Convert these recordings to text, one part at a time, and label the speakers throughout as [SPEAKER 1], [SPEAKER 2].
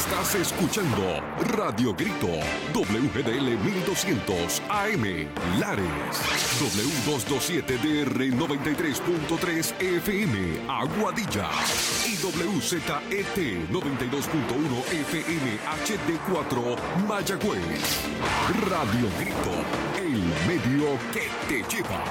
[SPEAKER 1] Estás escuchando Radio Grito, WGDL 1200 AM, Lares, W227DR 93.3 FM, Aguadilla, y WZET 92.1 FM HD4, Mayagüez. Radio Grito, el medio que te lleva.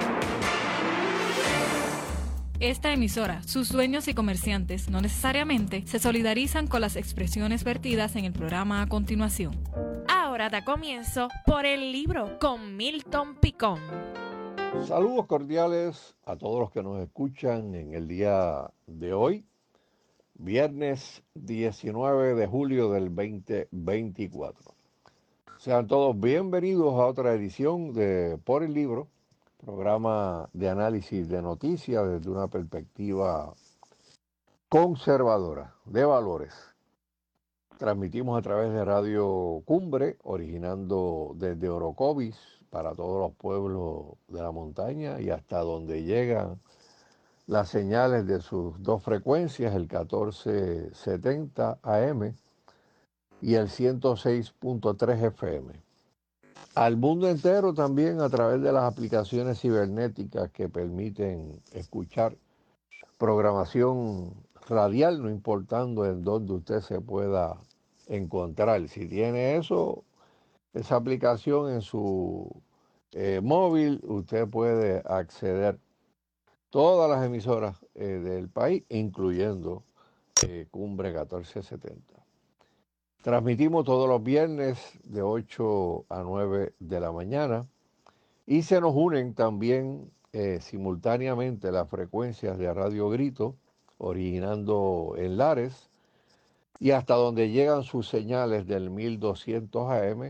[SPEAKER 2] Esta emisora, sus dueños y comerciantes no necesariamente se solidarizan con las expresiones vertidas en el programa a continuación.
[SPEAKER 3] Ahora da comienzo Por el Libro con Milton Picón.
[SPEAKER 4] Saludos cordiales a todos los que nos escuchan en el día de hoy, viernes 19 de julio del 2024. Sean todos bienvenidos a otra edición de Por el Libro, programa de análisis de noticias desde una perspectiva conservadora, de valores. Transmitimos a través de Radio Cumbre, originando desde Orocovis para todos los pueblos de la montaña y hasta donde llegan las señales de sus dos frecuencias, el 1470 AM y el 106.3 FM. Al mundo entero también a través de las aplicaciones cibernéticas que permiten escuchar programación radial, no importando en dónde usted se pueda encontrar. Si tiene esa aplicación en su móvil, usted puede acceder a todas las emisoras del país, incluyendo Cumbre 1470. Transmitimos todos los viernes de 8 a 9 de la mañana y se nos unen también simultáneamente las frecuencias de Radio Grito, originando en Lares, y hasta donde llegan sus señales del 1200 AM,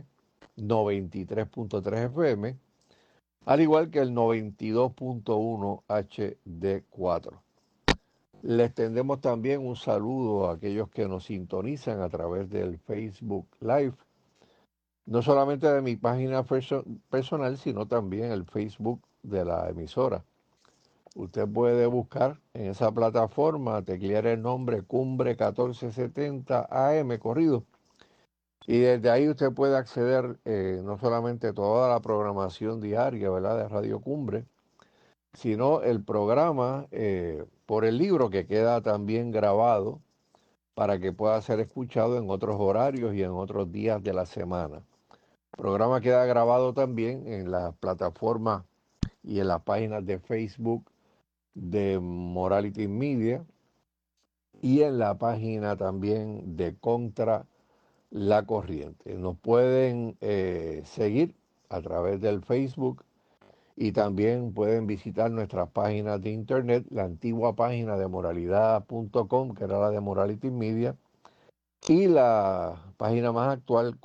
[SPEAKER 4] 93.3 FM, al igual que el 92.1 HD4. Les tendemos también un saludo a aquellos que nos sintonizan a través del Facebook Live, no solamente de mi página personal, sino también el Facebook de la emisora. Usted puede buscar en esa plataforma, teclear el nombre Cumbre 1470 AM corrido, y desde ahí usted puede acceder no solamente a toda la programación diaria, ¿verdad?, de Radio Cumbre, sino el programa Por el Libro, que queda también grabado para que pueda ser escuchado en otros horarios y en otros días de la semana. El programa queda grabado también en las plataformas y en las páginas de Facebook de Morality Media y en la página también de Contra la Corriente. Nos pueden seguir a través del Facebook y también pueden visitar nuestras páginas de internet, la antigua página de moralidad.com, que era la de Morality Media, y la página más actual,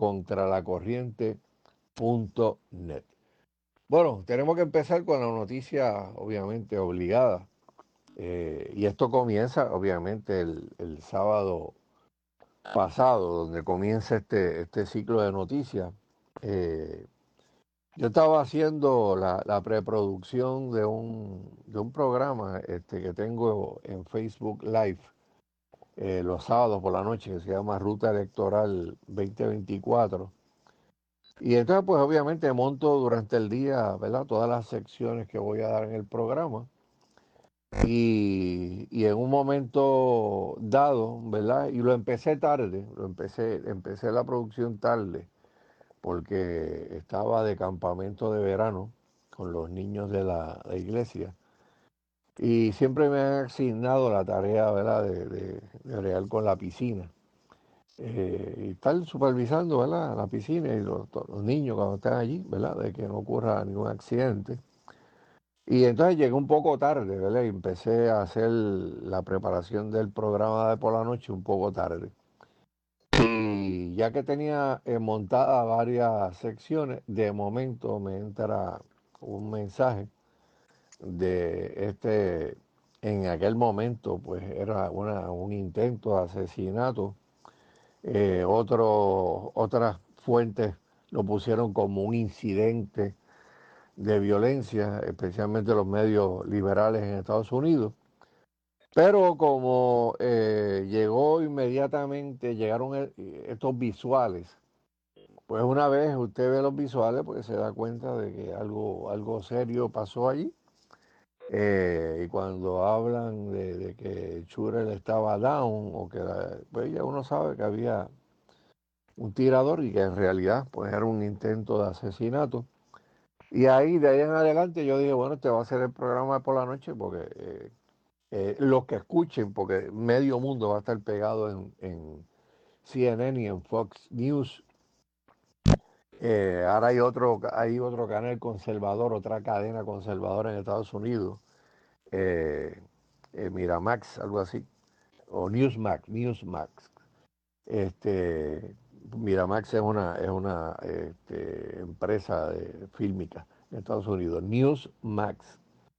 [SPEAKER 4] contralacorriente.net. Bueno, tenemos que empezar con la noticia, obviamente, obligada. Y esto comienza, obviamente, el sábado pasado, donde comienza este ciclo de noticias. Yo estaba haciendo la preproducción de un programa que tengo en Facebook Live los sábados por la noche, que se llama Ruta Electoral 2024. Y entonces, pues obviamente monto durante el día, ¿verdad?, todas las secciones que voy a dar en el programa. Y en un momento dado, ¿verdad?, y lo empecé tarde, empecé la producción tarde, porque estaba de campamento de verano con los niños de la iglesia. Y siempre me han asignado la tarea, ¿verdad?, de bregar con la piscina. Y estar supervisando, ¿verdad?, la piscina y los niños cuando están allí, ¿verdad?, de que no ocurra ningún accidente. Y entonces llegué un poco tarde, ¿verdad?, y empecé a hacer la preparación del programa de por la noche un poco tarde. Y ya que tenía montadas varias secciones, de momento me entra un mensaje de en aquel momento pues era un intento de asesinato. Otras fuentes lo pusieron como un incidente de violencia, especialmente los medios liberales en Estados Unidos. Pero como llegó inmediatamente, llegaron estos visuales, pues una vez usted ve los visuales, pues se da cuenta de que algo serio pasó allí. Y cuando hablan de que Churel estaba down, o que pues ya uno sabe que había un tirador y que en realidad pues era un intento de asesinato. Y ahí, de ahí en adelante, yo dije, bueno, este va a ser el programa por la noche, porque los que escuchen, porque medio mundo va a estar pegado en CNN y en Fox News. Ahora hay otro canal conservador, otra cadena conservadora en Estados Unidos, eh, Miramax, algo así, o Newsmax. Este, Miramax es una empresa fílmica en Estados Unidos. Newsmax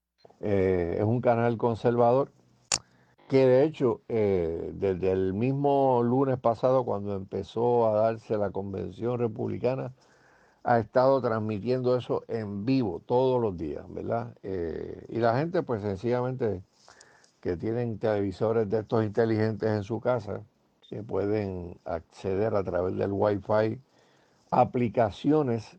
[SPEAKER 4] es un canal conservador que de hecho desde el mismo lunes pasado, cuando empezó a darse la convención republicana, ha estado transmitiendo eso en vivo todos los días, ¿verdad? Y la gente pues sencillamente que tienen televisores de estos inteligentes en su casa, que pueden acceder a través del Wi-Fi aplicaciones,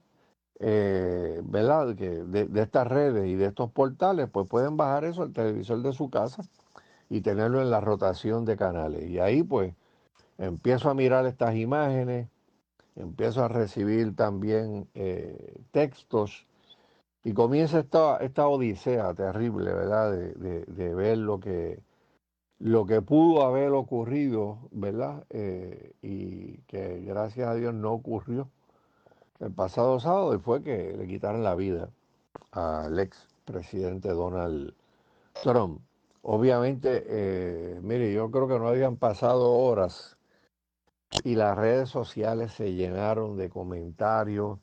[SPEAKER 4] ¿verdad? De estas redes y de estos portales, pues pueden bajar eso al televisor de su casa y tenerlo en la rotación de canales. Y ahí pues empiezo a mirar estas imágenes, empiezo a recibir también textos y comienza esta odisea terrible, ¿verdad? De ver lo que pudo haber ocurrido, ¿verdad? Y que gracias a Dios no ocurrió el pasado sábado, y fue que le quitaron la vida al ex presidente Donald Trump. Obviamente, mire, yo creo que no habían pasado horas y las redes sociales se llenaron de comentarios.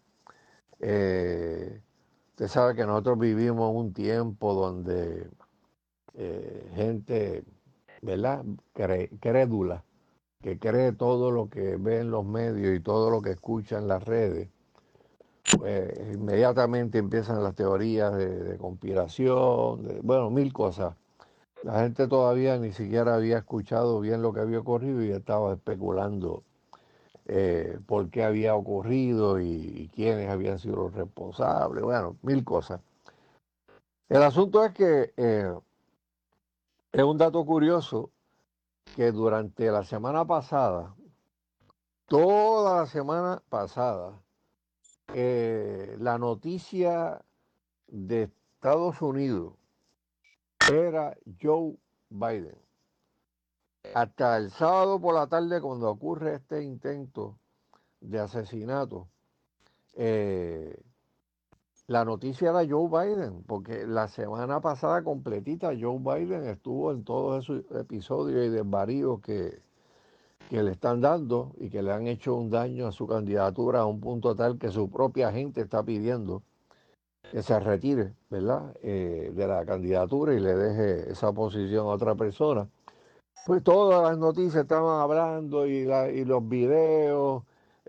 [SPEAKER 4] Usted sabe que nosotros vivimos un tiempo donde gente, ¿verdad? Crédula, que cree todo lo que ve en los medios y todo lo que escucha en las redes, pues inmediatamente empiezan las teorías de conspiración, bueno, mil cosas. La gente todavía ni siquiera había escuchado bien lo que había ocurrido y estaba especulando por qué había ocurrido y quiénes habían sido los responsables, bueno, mil cosas. El asunto es que es un dato curioso que durante la semana pasada, toda la semana pasada, la noticia de Estados Unidos era Joe Biden. Hasta el sábado por la tarde, cuando ocurre este intento de asesinato, eh, la noticia era Joe Biden, porque la semana pasada completita Joe Biden estuvo en todos esos episodios y desvaríos que le están dando y que le han hecho un daño a su candidatura a un punto tal que su propia gente está pidiendo que se retire, ¿verdad? De la candidatura y le deje esa posición a otra persona. Pues todas las noticias estaban hablando y los videos,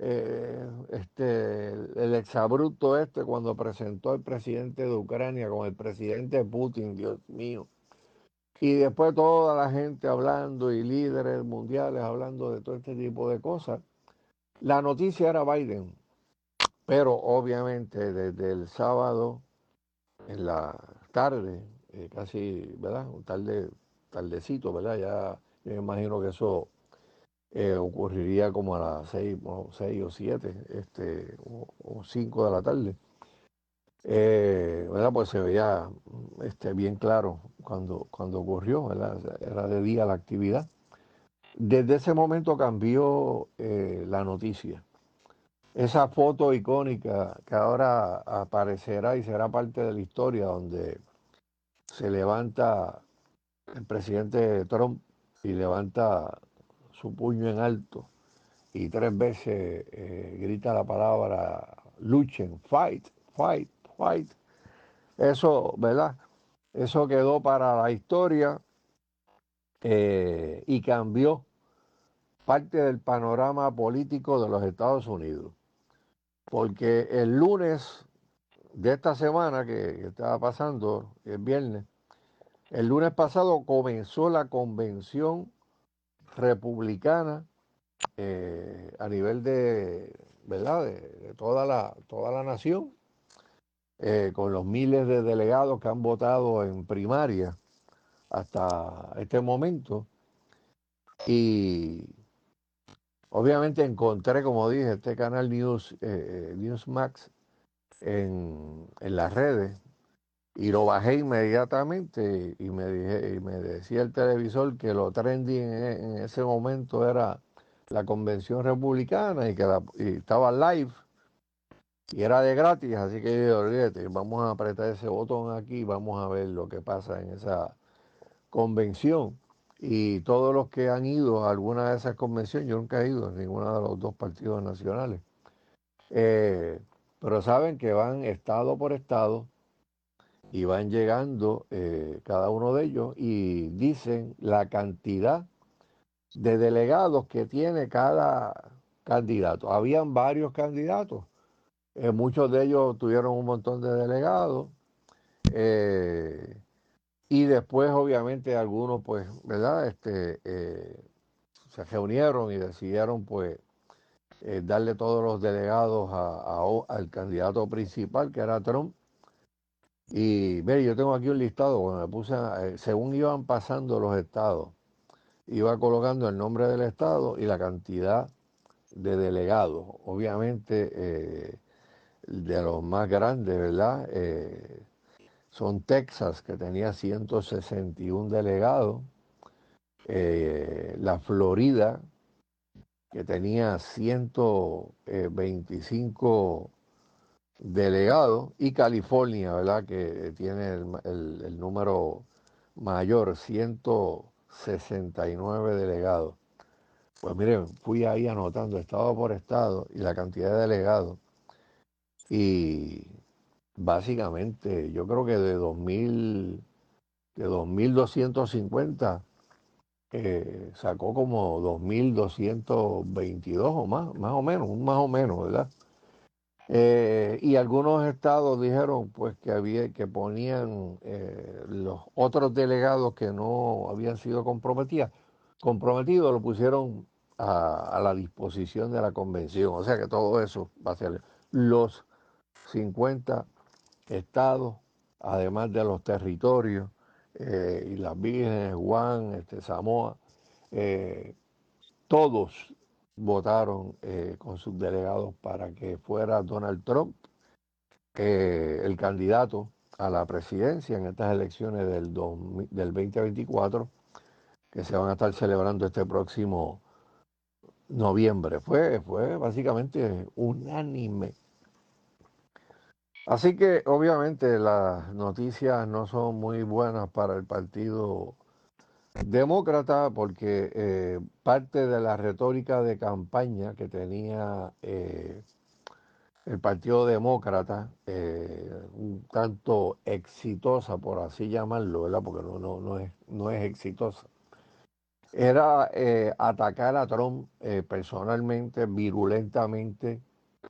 [SPEAKER 4] el exabrupto cuando presentó al presidente de Ucrania con el presidente Putin, Dios mío. Y después toda la gente hablando y líderes mundiales hablando de todo este tipo de cosas. La noticia era Biden, pero obviamente desde el sábado en la tarde, casi, ¿verdad? Tardecito, ¿verdad? Ya yo me imagino que eso ocurriría como a las 6 o 7, o 5 de la tarde. ¿Verdad? Pues se veía bien claro cuando ocurrió, ¿verdad? Era de día la actividad. Desde ese momento cambió la noticia. Esa foto icónica que ahora aparecerá y será parte de la historia, donde se levanta el presidente Trump y levanta su puño en alto y 3 veces grita la palabra luchen, fight, fight, fight. Eso, ¿verdad? Eso quedó para la historia y cambió parte del panorama político de los Estados Unidos. Porque el lunes de esta semana que estaba pasando, el viernes, El lunes pasado comenzó la convención republicana a nivel de, ¿verdad? De toda la nación, con los miles de delegados que han votado en primaria hasta este momento. Y obviamente encontré, como dije, este canal Newsmax en las redes y lo bajé inmediatamente y me decía el televisor que lo trending en ese momento era la convención republicana y y estaba live y era de gratis, así que yo dije, olvídate, vamos a apretar ese botón aquí y vamos a ver lo que pasa en esa convención. Y todos los que han ido a alguna de esas convenciones, yo nunca he ido a ninguno de los dos partidos nacionales, eh, pero saben que van estado por estado y van llegando cada uno de ellos y dicen la cantidad de delegados que tiene cada candidato. Habían varios candidatos, muchos de ellos tuvieron un montón de delegados eh, y después obviamente algunos pues, ¿verdad? Se reunieron y decidieron pues darle todos los delegados al candidato principal que era Trump. Y mire, yo tengo aquí un listado, cuando me puse, según iban pasando los estados, iba colocando el nombre del estado y la cantidad de delegados. Obviamente, de los más grandes, ¿verdad? Son Texas, que tenía 161 delegados, la Florida, que tenía 125 delegados, y California, ¿verdad? Que tiene el número mayor, 169 delegados. Pues miren, fui ahí anotando estado por estado y la cantidad de delegados. Y básicamente yo creo que de 2.250 sacó como 2.222 o más o menos, ¿verdad? Y algunos estados dijeron pues que ponían los otros delegados que no habían sido comprometidos, lo pusieron a la disposición de la convención. O sea que todo eso va a ser los 50 estados, además de los territorios, y las Vírgenes, Guam, Samoa, eh, todos votaron con sus delegados para que fuera Donald Trump el candidato a la presidencia en estas elecciones del 2024, que se van a estar celebrando este próximo noviembre. Fue básicamente unánime. Así que obviamente las noticias no son muy buenas para el Partido Demócrata, porque parte de la retórica de campaña que tenía el Partido Demócrata, un tanto exitosa, por así llamarlo, ¿verdad? Porque no es exitosa, era atacar a Trump personalmente, virulentamente.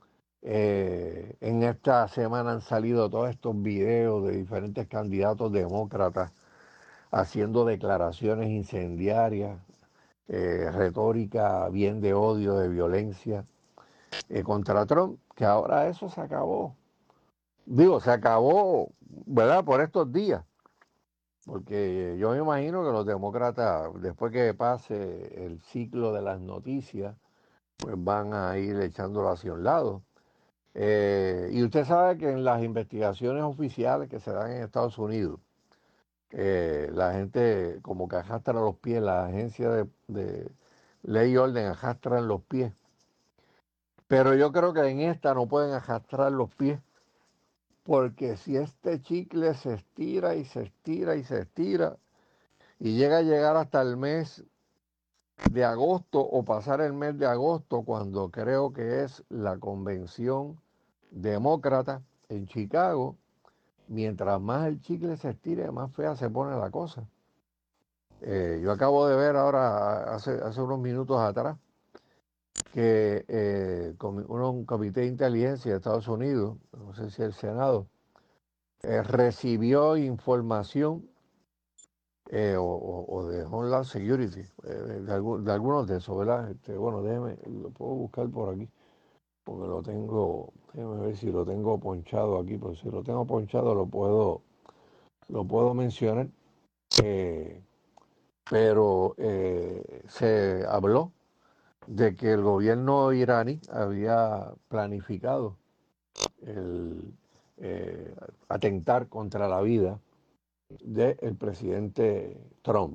[SPEAKER 4] En esta semana han salido todos estos videos de diferentes candidatos demócratas haciendo declaraciones incendiarias, retórica bien de odio, de violencia contra Trump, que ahora eso se acabó. Digo, se acabó, ¿verdad? Por estos días, porque yo me imagino que los demócratas, después que pase el ciclo de las noticias, pues van a ir echándolo hacia un lado. Y usted sabe que en las investigaciones oficiales que se dan en Estados Unidos, la gente como que arrastra los pies, la agencia de ley y orden arrastran los pies. Pero yo creo que en esta no pueden arrastrar los pies, porque si este chicle se estira y se estira y se estira y llega a llegar hasta el mes de agosto o pasar el mes de agosto, cuando creo que es la convención demócrata en Chicago, mientras más el chicle se estire, más fea se pone la cosa. Yo acabo de ver ahora, hace unos minutos atrás, que un comité de inteligencia de Estados Unidos, no sé si el Senado, recibió información o de Homeland Security, de algunos de esos, ¿verdad? Bueno, déjeme, lo puedo buscar por aquí, porque lo tengo, déjeme ver si lo tengo ponchado aquí, porque si lo tengo ponchado lo puedo mencionar, eh, pero se habló de que el gobierno iraní había planificado el atentar contra la vida del presidente Trump.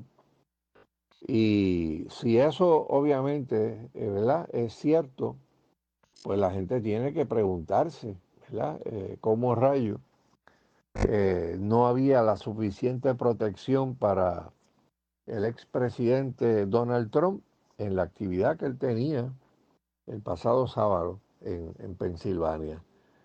[SPEAKER 4] Y si eso obviamente, ¿verdad?, es cierto, pues la gente tiene que preguntarse, ¿verdad?, cómo rayos no había la suficiente protección para el expresidente Donald Trump en la actividad que él tenía el pasado sábado en Pensilvania.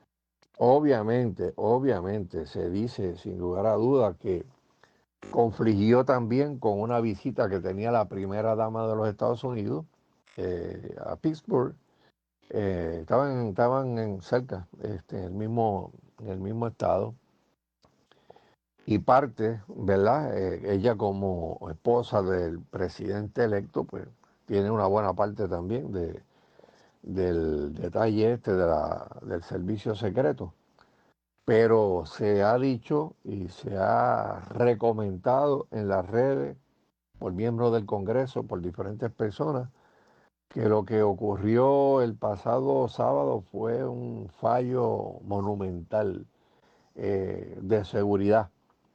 [SPEAKER 4] Obviamente se dice sin lugar a duda que confligió también con una visita que tenía la primera dama de los Estados Unidos a Pittsburgh. Estaban cerca, en el mismo estado. Y parte, ¿verdad? Ella como esposa del presidente electo, pues tiene una buena parte también del detalle del servicio secreto. Pero se ha dicho y se ha recomendado en las redes por miembros del Congreso, por diferentes personas, que lo que ocurrió el pasado sábado fue un fallo monumental de seguridad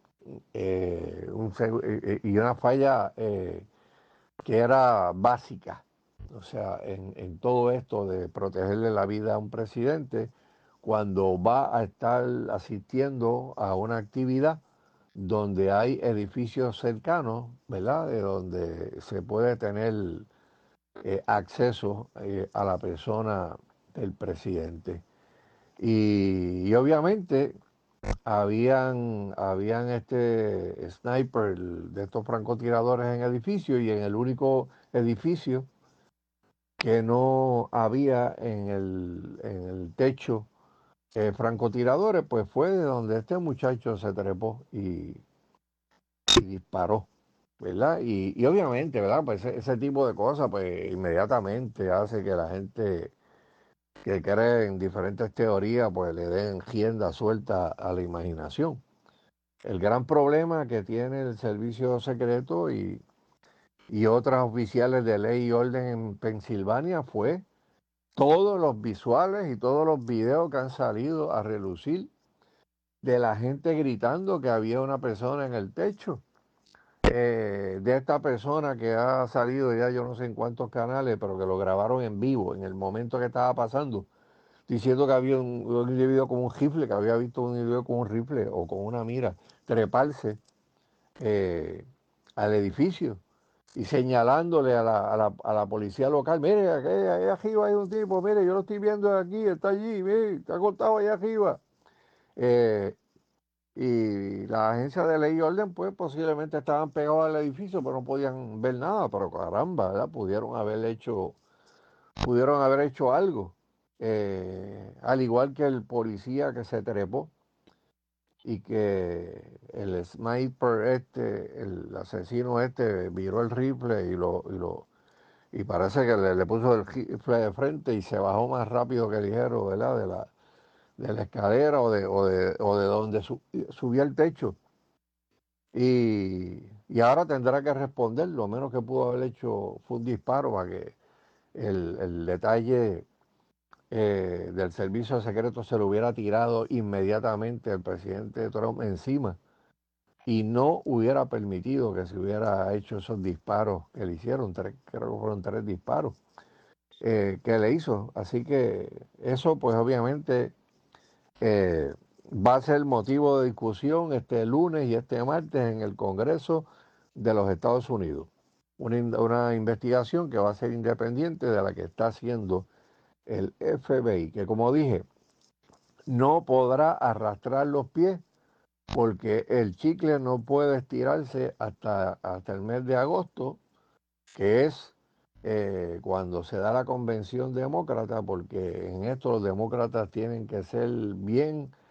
[SPEAKER 4] y una falla que era básica. O sea, en todo esto de protegerle la vida a un presidente, cuando va a estar asistiendo a una actividad donde hay edificios cercanos, ¿verdad? De donde se puede tener acceso a la persona del presidente. Y obviamente habían sniper de estos francotiradores en edificios y en el único edificio que no había en el techo francotiradores, pues fue de donde este muchacho se trepó y disparó, ¿verdad? Y obviamente, ¿verdad? Pues ese tipo de cosas, pues inmediatamente hace que la gente que cree en diferentes teorías, pues le den rienda suelta a la imaginación. El gran problema que tiene el servicio secreto y otras oficiales de ley y orden en Pensilvania fue todos los visuales y todos los videos que han salido a relucir de la gente gritando que había una persona en el techo. De esta persona que ha salido ya yo no sé en cuántos canales, pero que lo grabaron en vivo en el momento que estaba pasando, diciendo que había un individuo con un rifle, que había visto un individuo con un rifle o con una mira treparse eh, al edificio y señalándole a la policía local, mire, ahí arriba hay un tipo, mire, yo lo estoy viendo de aquí, está allí, mire, está acostado allá arriba. Eh, y la agencia de ley y orden, pues posiblemente estaban pegados al edificio, pero no podían ver nada, pero caramba, ¿verdad? Pudieron haber hecho algo. Al igual que el policía que se trepó y que el sniper el asesino viró el rifle y parece que le puso el rifle de frente y se bajó más rápido que ligero, ¿verdad? De la escalera o de donde subía el techo. Y ahora tendrá que responder, lo menos que pudo haber hecho fue un disparo para que el detalle del servicio secreto se lo hubiera tirado inmediatamente al presidente Trump encima y no hubiera permitido que se hubiera hecho esos disparos que le hicieron, creo que fueron 3 disparos que le hizo. Así que eso pues obviamente eh, va a ser motivo de discusión este lunes y este martes en el Congreso de los Estados Unidos. Una investigación que va a ser independiente de la que está haciendo el FBI, que como dije, no podrá arrastrar los pies porque el chicle no puede estirarse hasta el mes de agosto, que es cuando se da la convención demócrata, porque en esto los demócratas tienen que ser bien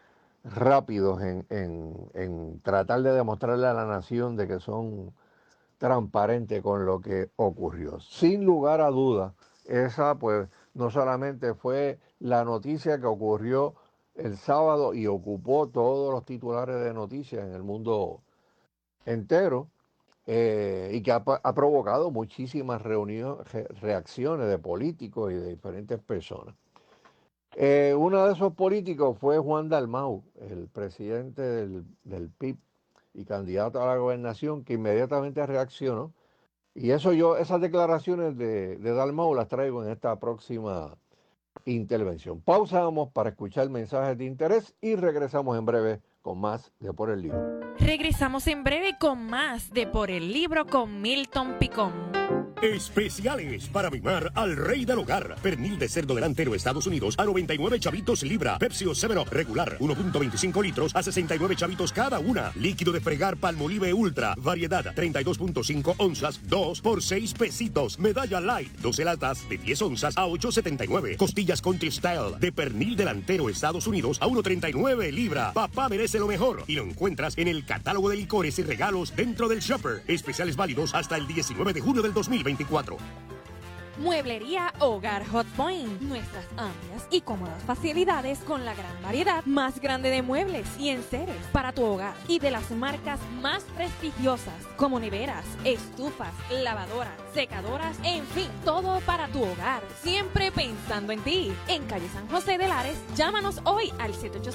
[SPEAKER 4] rápidos en tratar de demostrarle a la nación de que son transparentes con lo que ocurrió. Sin lugar a dudas, esa pues no solamente fue la noticia que ocurrió el sábado y ocupó todos los titulares de noticias en el mundo entero, y que ha provocado muchísimas reacciones de políticos y de diferentes personas. Uno de esos políticos fue Juan Dalmau, el presidente del PIB y candidato a la gobernación, que inmediatamente reaccionó. Y esas declaraciones de Dalmau las traigo en esta próxima intervención. Pausamos para escuchar mensajes de interés y regresamos en breve con más de Por el Libro.
[SPEAKER 3] Regresamos en breve con más de Por el Libro con Milton Picón.
[SPEAKER 5] Especiales para mimar al rey del hogar. Pernil de cerdo delantero Estados Unidos a 99 chavitos libra. Pepsi o 7up regular 1.25 litros a 69 chavitos cada una. Líquido de fregar Palmolive Ultra. Variedad 32.5 onzas 2 por 6 pesitos. Medalla Light 12 latas de 10 onzas a 8.79. Costillas Country Style de pernil delantero Estados Unidos a 1.39 libra. Papá merece lo mejor y lo encuentras en el catálogo de licores y regalos dentro del Shopper. Especiales válidos hasta el 19 de junio del 2024.
[SPEAKER 3] Mueblería Hogar Hot Point. Nuestras amplias y cómodas facilidades con la gran variedad más grande de muebles y enseres para tu hogar y de las marcas más prestigiosas como neveras, estufas, lavadoras, secadoras, en fin, todo para tu hogar. Siempre pensando en ti. En calle San José de Lares, llámanos hoy al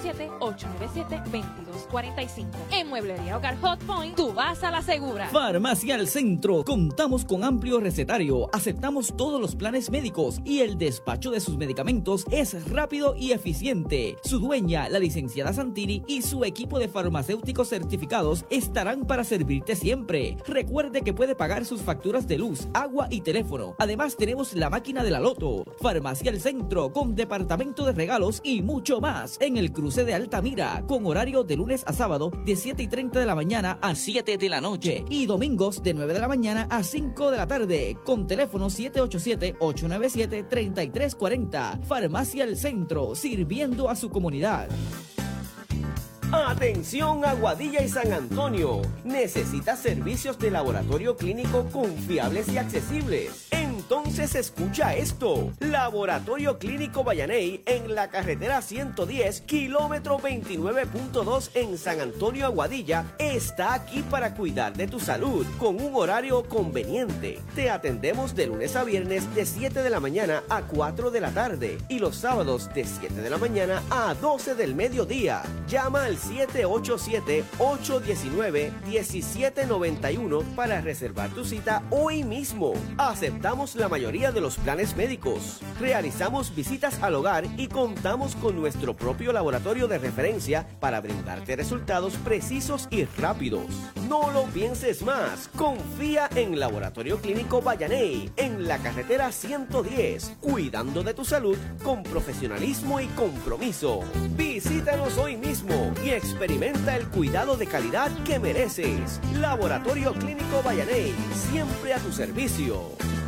[SPEAKER 3] 787-897-2245. En Mueblería Hogar Hot Point, tú vas a la segura.
[SPEAKER 6] Farmacia al Centro. Contamos con amplio recetario. Aceptamos todos los planes médicos y el despacho de sus medicamentos es rápido y eficiente. Su dueña, la licenciada Santini, y su equipo de farmacéuticos certificados estarán para servirte siempre. Recuerde que puede pagar sus facturas de luz, agua y teléfono. Además tenemos la máquina de la Loto. Farmacia al Centro con departamento de regalos y mucho más en el cruce de Altamira, con horario de lunes a sábado de 7:30 de la mañana a 7 de la noche y domingos de 9 de la mañana a 5 de la tarde, con teléfono 787-897-3340. Farmacia al Centro, sirviendo a su comunidad.
[SPEAKER 7] Atención Aguadilla y San Antonio. ¿Necesitas servicios de laboratorio clínico confiables y accesibles? Entonces escucha esto. Laboratorio Clínico Vallaney en la carretera 110, kilómetro 29.2 en San Antonio, Aguadilla, está aquí para cuidar de tu salud con un horario conveniente. Te atendemos de lunes a viernes de 7 de la mañana a 4 de la tarde y los sábados de 7 de la mañana a 12 del mediodía. Llama al 787-819-1791 para reservar tu cita hoy mismo. Aceptamos la mayoría de los planes médicos. Realizamos visitas al hogar y contamos con nuestro propio laboratorio de referencia para brindarte resultados precisos y rápidos. No lo pienses más. Confía en Laboratorio Clínico Vallaney en la carretera 110, cuidando de tu salud con profesionalismo y compromiso. Visítanos hoy mismo y experimenta el cuidado de calidad que mereces. Laboratorio Clínico Vallaney, siempre a tu servicio.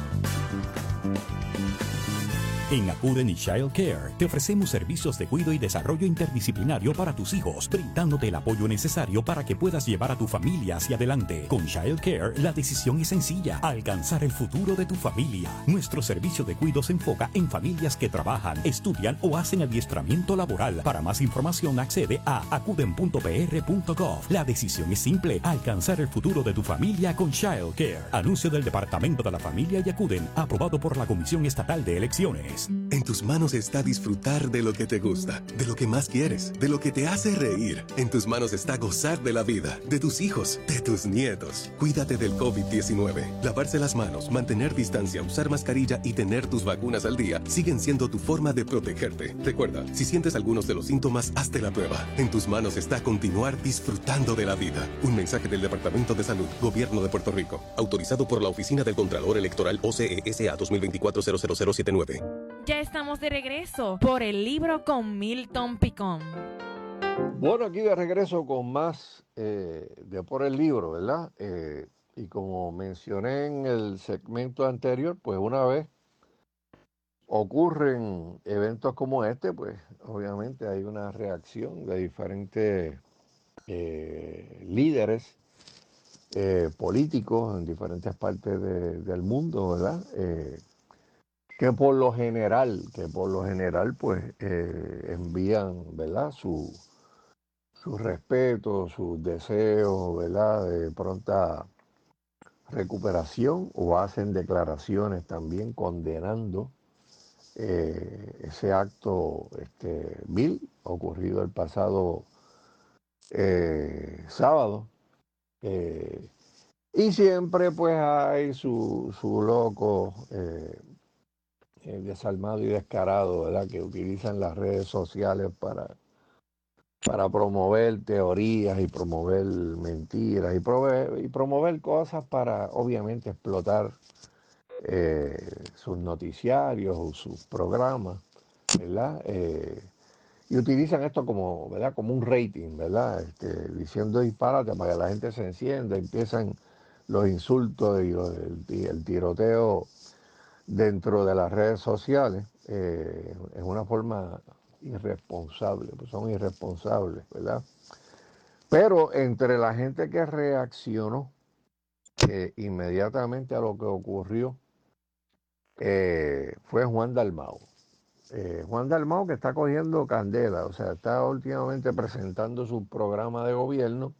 [SPEAKER 5] En Acuden y Child Care te ofrecemos servicios de cuidado y desarrollo interdisciplinario para tus hijos, brindándote el apoyo necesario para que puedas llevar a tu familia hacia adelante. Con Child Care, la decisión es sencilla: alcanzar el futuro de tu familia. Nuestro servicio de cuidado se enfoca en familias que trabajan, estudian o hacen adiestramiento laboral. Para más información, accede a acuden.pr.gov. La decisión es simple: alcanzar el futuro de tu familia con Child Care. Anuncio del Departamento de la Familia y Acuden, aprobado por la Comisión Estatal de Elecciones.
[SPEAKER 8] En tus manos está disfrutar de lo que te gusta, de lo que más quieres, de lo que te hace reír. En tus manos está gozar de la vida, de tus hijos, de tus nietos. Cuídate del COVID-19. Lavarse las manos, mantener distancia, usar mascarilla y tener tus vacunas al día siguen siendo tu forma de protegerte. Recuerda, si sientes algunos de los síntomas, hazte la prueba. En tus manos está continuar disfrutando de la vida. Un mensaje del Departamento de Salud, Gobierno de Puerto Rico. Autorizado por la Oficina del Contralor Electoral OCESA 2024-0079.
[SPEAKER 3] Ya estamos de regreso por el libro con Milton Picón.
[SPEAKER 4] Bueno, aquí de regreso con más de Por el Libro, ¿verdad? Y como mencioné en el segmento anterior, pues una vez ocurren eventos como este, pues obviamente hay una reacción de diferentes líderes políticos en diferentes partes del mundo, ¿verdad? Que por lo general, pues envían, ¿verdad? Su respeto, sus deseos, ¿verdad? De pronta recuperación o hacen declaraciones también condenando ese acto vil ocurrido el pasado sábado. Y siempre pues hay su loco desalmado y descarado, ¿verdad? Que utilizan las redes sociales para promover teorías y promover mentiras y promover cosas para obviamente explotar sus noticiarios o sus programas, ¿verdad? Y utilizan esto como, ¿verdad? Como un rating, ¿verdad? Diciendo disparate para que la gente se encienda, empiezan los insultos y el tiroteo dentro de las redes sociales, en una forma irresponsable, pues son irresponsables, ¿verdad? Pero entre la gente que reaccionó inmediatamente a lo que ocurrió, fue Juan Dalmau. Juan Dalmau, que está cogiendo candela, o sea, está últimamente presentando su programa de gobierno,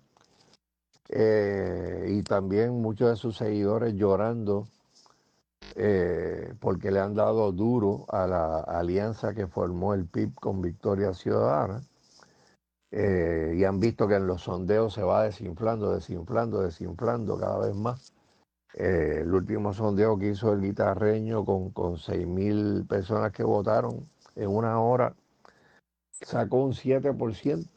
[SPEAKER 4] y también muchos de sus seguidores llorando porque le han dado duro a la alianza que formó el PIB con Victoria Ciudadana, y han visto que en los sondeos se va desinflando cada vez más. El último sondeo que hizo el guitarreño con 6.000 personas que votaron en una hora sacó un 7%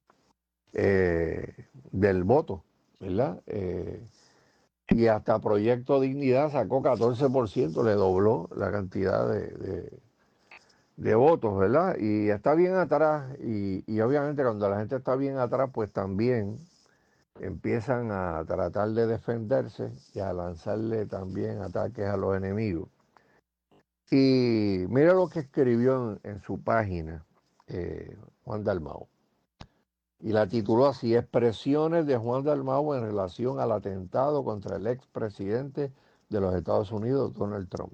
[SPEAKER 4] del voto, ¿verdad? Y hasta Proyecto Dignidad sacó 14%, le dobló la cantidad de votos, ¿verdad? Y está bien atrás, y obviamente cuando la gente está bien atrás, pues también empiezan a tratar de defenderse y a lanzarle también ataques a los enemigos. Y mira lo que escribió en su página Juan Dalmau. Y la tituló así: Expresiones de Juan Dalmau en relación al atentado contra el expresidente de los Estados Unidos, Donald Trump.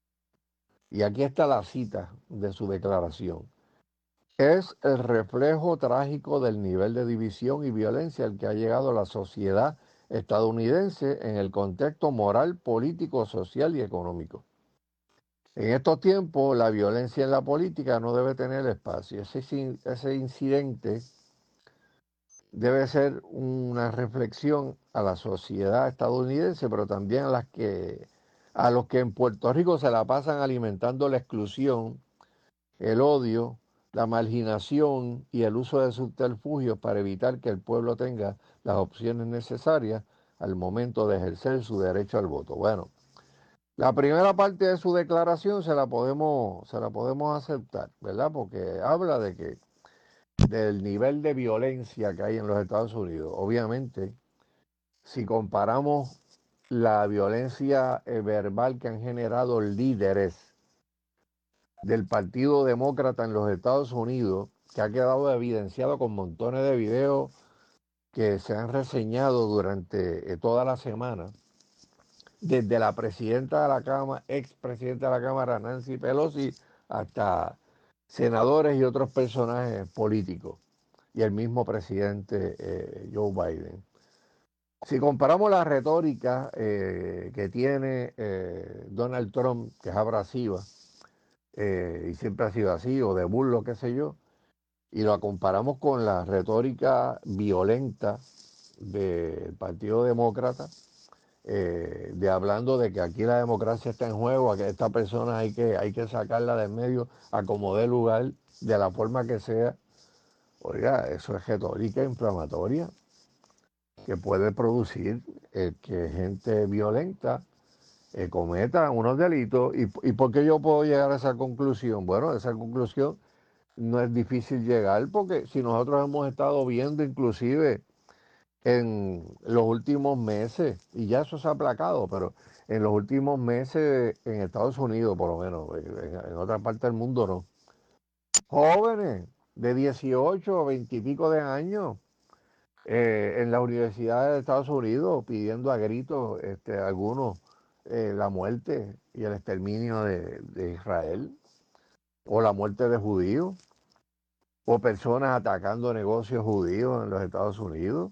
[SPEAKER 4] Y aquí está la cita de su declaración. Es el reflejo trágico del nivel de división y violencia al que ha llegado la sociedad estadounidense en el contexto moral, político, social y económico. En estos tiempos, la violencia en la política no debe tener espacio. Ese incidente debe ser una reflexión a la sociedad estadounidense, pero también a los que en Puerto Rico se la pasan alimentando la exclusión, el odio, la marginación y el uso de subterfugios para evitar que el pueblo tenga las opciones necesarias al momento de ejercer su derecho al voto. Bueno, la primera parte de su declaración se la podemos aceptar, ¿verdad? Porque habla del nivel de violencia que hay en los Estados Unidos. Obviamente, si comparamos la violencia verbal que han generado líderes del Partido Demócrata en los Estados Unidos, que ha quedado evidenciado con montones de videos que se han reseñado durante toda la semana, desde la presidenta de la Cámara, expresidenta de la Cámara, Nancy Pelosi, hasta senadores y otros personajes políticos, y el mismo presidente Joe Biden. Si comparamos la retórica que tiene Donald Trump, que es abrasiva, y siempre ha sido así, o de burlo, qué sé yo, y lo comparamos con la retórica violenta del Partido Demócrata, de hablando de que aquí la democracia está en juego, a que esta persona hay que sacarla del medio a como dé lugar, de la forma que sea. Oiga, eso es retórica inflamatoria que puede producir que gente violenta cometa unos delitos. ¿Y por qué yo puedo llegar a esa conclusión? Bueno, a esa conclusión no es difícil llegar, porque si nosotros hemos estado viendo inclusive en los últimos meses, y ya eso se ha aplacado, pero en los últimos meses en Estados Unidos, por lo menos, en otra parte del mundo no. Jóvenes de 18 o 20 y pico de años en las universidades de Estados Unidos pidiendo a gritos algunos la muerte y el exterminio de Israel o la muerte de judíos o personas atacando negocios judíos en los Estados Unidos.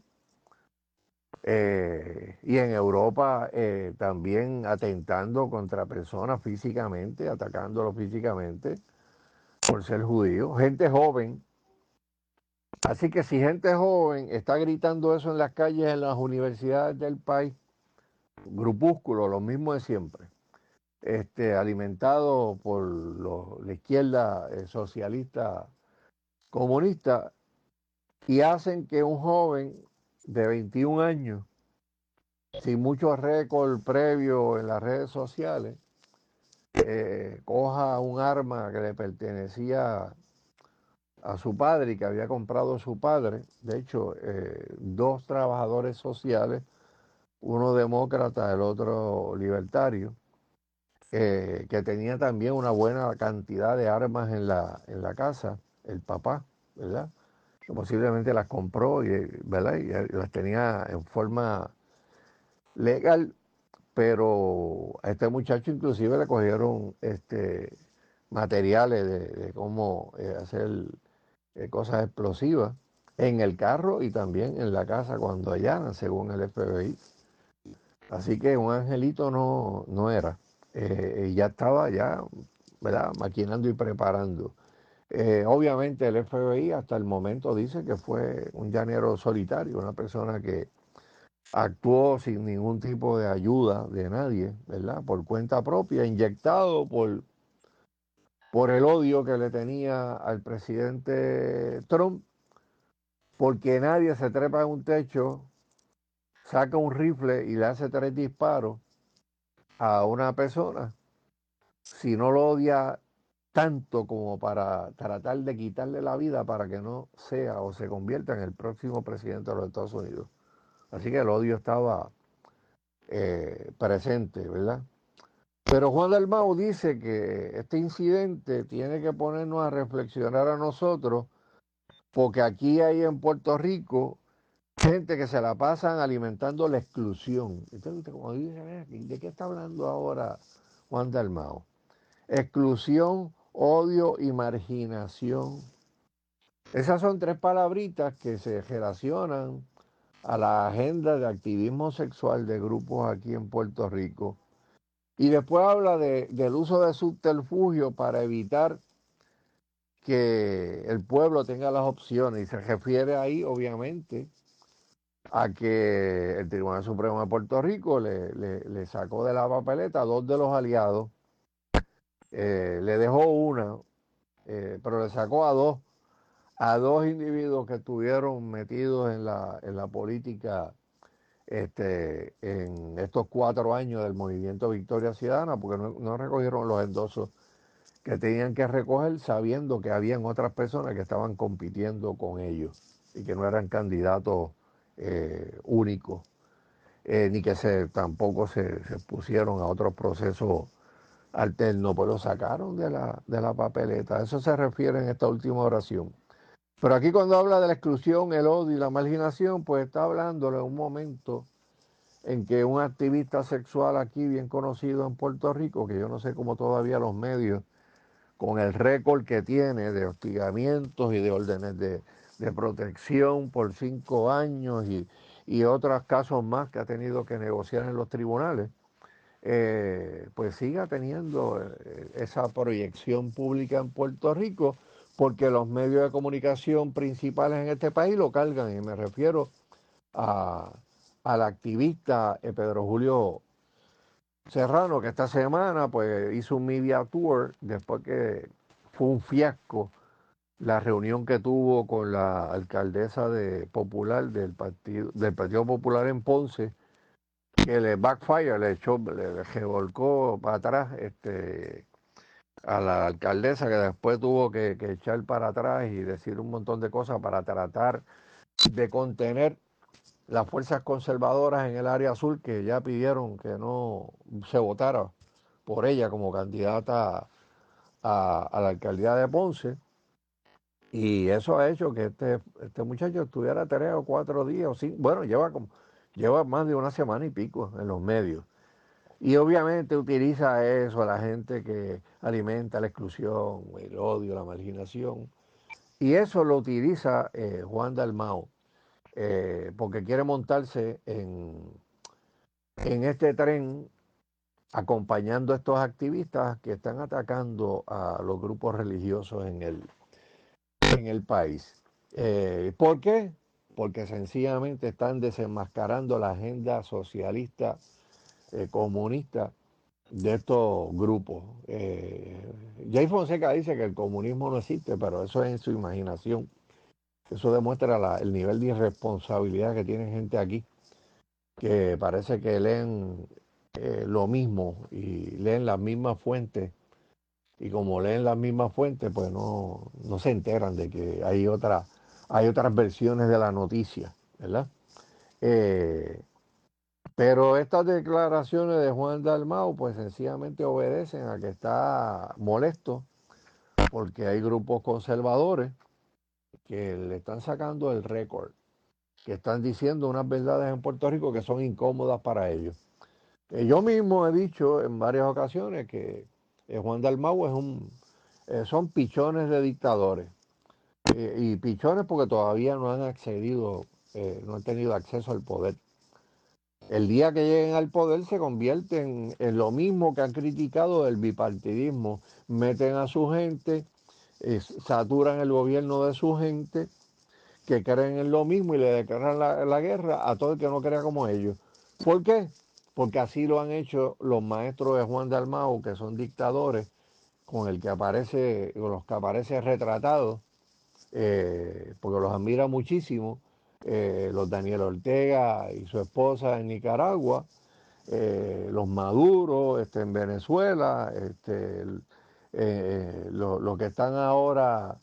[SPEAKER 4] Y en Europa también atentando contra personas físicamente, atacándolos físicamente por ser judíos, gente joven. Así que si gente joven está gritando eso en las calles, en las universidades del país, grupúsculos, lo mismo de siempre, alimentado por la izquierda socialista comunista, y hacen que un joven de 21 años, sin mucho récord previo en las redes sociales, coja un arma que le pertenecía a su padre y que había comprado su padre. De hecho, dos trabajadores sociales, uno demócrata, el otro libertario, que tenía también una buena cantidad de armas en la casa, el papá, ¿verdad? Que posiblemente las compró, ¿verdad? Y las tenía en forma legal, pero a este muchacho inclusive le cogieron materiales de cómo hacer cosas explosivas en el carro y también en la casa cuando allanan, según el FBI. Así que un angelito no era. Ya estaba ya, ¿verdad?, maquinando y preparando. Obviamente el FBI hasta el momento dice que fue un llanero solitario, una persona que actuó sin ningún tipo de ayuda de nadie, ¿verdad?, por cuenta propia, inyectado por el odio que le tenía al presidente Trump, porque nadie se trepa en un techo, saca un rifle y le hace 3 disparos a una persona si no lo odia tanto como para tratar de quitarle la vida para que no sea o se convierta en el próximo presidente de los Estados Unidos. Así que el odio estaba presente, ¿verdad? Pero Juan Dalmau dice que este incidente tiene que ponernos a reflexionar a nosotros, porque aquí hay en Puerto Rico gente que se la pasan alimentando la exclusión. Entonces, como dice, ¿de qué está hablando ahora Juan Dalmau? Exclusión, odio y marginación. Esas son 3 palabritas que se relacionan a la agenda de activismo sexual de grupos aquí en Puerto Rico. Y después habla del uso de subterfugio para evitar que el pueblo tenga las opciones. Y se refiere ahí, obviamente, a que el Tribunal Supremo de Puerto Rico le sacó de la papeleta a 2 de los aliados. Le dejó una, pero le sacó a dos individuos que estuvieron metidos en la política en estos 4 años del movimiento Victoria Ciudadana, porque no recogieron los endosos que tenían que recoger, sabiendo que habían otras personas que estaban compitiendo con ellos y que no eran candidatos únicos, ni que tampoco se pusieron a otros procesos alternos, pues lo sacaron de la papeleta. A eso se refiere en esta última oración. Pero aquí cuando habla de la exclusión, el odio y la marginación, pues está hablándole en un momento en que un activista sexual aquí bien conocido en Puerto Rico, que yo no sé cómo todavía los medios, con el récord que tiene de hostigamientos y de órdenes de protección por 5 años y otros casos más que ha tenido que negociar en los tribunales, pues siga teniendo esa proyección pública en Puerto Rico, porque los medios de comunicación principales en este país lo cargan, y me refiero al activista Pedro Julio Serrano, que esta semana pues hizo un media tour después que fue un fiasco la reunión que tuvo con la alcaldesa del Partido Popular en Ponce, que le backfire, le revolcó para atrás a la alcaldesa, que después tuvo que echar para atrás y decir un montón de cosas para tratar de contener las fuerzas conservadoras en el área azul, que ya pidieron que no se votara por ella como candidata a la alcaldía de Ponce. Y eso ha hecho que este muchacho estuviera 3 o 4 días, o 5, bueno, lleva más de una semana y pico en los medios. Y obviamente utiliza eso a la gente que alimenta la exclusión, el odio, la marginación. Y eso lo utiliza Juan Dalmau, porque quiere montarse en este tren acompañando a estos activistas que están atacando a los grupos religiosos en el país. ¿Por qué? Porque sencillamente están desenmascarando la agenda socialista, comunista de estos grupos. Jay Fonseca dice que el comunismo no existe, pero eso es en su imaginación. Eso demuestra el nivel de irresponsabilidad que tiene gente aquí, que parece que leen lo mismo y leen las mismas fuentes. Y como leen las mismas fuentes, pues no se enteran de que hay otras versiones de la noticia, ¿verdad? Pero estas declaraciones de Juan Dalmau, pues sencillamente obedecen a que está molesto porque hay grupos conservadores que le están sacando el récord, que están diciendo unas verdades en Puerto Rico que son incómodas para ellos. Yo mismo he dicho en varias ocasiones que Juan Dalmau son pichones de dictadores. Y pichones porque todavía no han accedido, no han tenido acceso al poder. El día que lleguen al poder se convierten en lo mismo que han criticado del bipartidismo. Meten a su gente, saturan el gobierno de su gente, que creen en lo mismo y le declaran la guerra a todo el que no crea como ellos. ¿Por qué? Porque así lo han hecho los maestros de Juan Dalmau, que son dictadores, con los que aparece retratado, porque los admira muchísimo, los Daniel Ortega y su esposa en Nicaragua, los Maduro en Venezuela, los que están ahora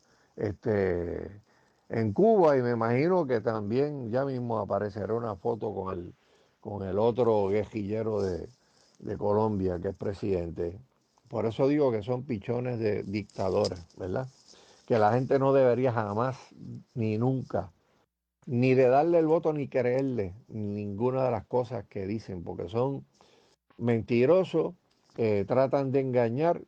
[SPEAKER 4] en Cuba, y me imagino que también ya mismo aparecerá una foto con el otro guerrillero de Colombia, que es presidente. Por eso digo que son pichones de dictadores, ¿verdad? Que la gente no debería jamás, ni nunca, ni de darle el voto ni creerle ninguna de las cosas que dicen, porque son mentirosos, tratan de engañar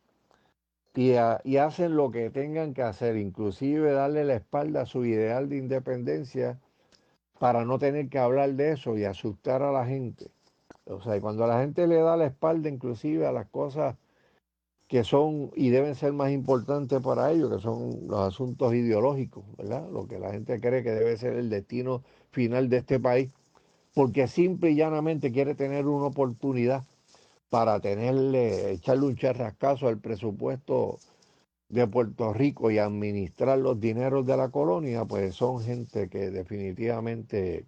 [SPEAKER 4] y hacen lo que tengan que hacer, inclusive darle la espalda a su ideal de independencia para no tener que hablar de eso y asustar a la gente. O sea, cuando la gente le da la espalda inclusive a las cosas que son y deben ser más importantes para ellos, que son los asuntos ideológicos, ¿verdad? Lo que la gente cree que debe ser el destino final de este país, porque simple y llanamente quiere tener una oportunidad para echarle un charrascazo al presupuesto de Puerto Rico y administrar los dineros de la colonia, pues son gente que definitivamente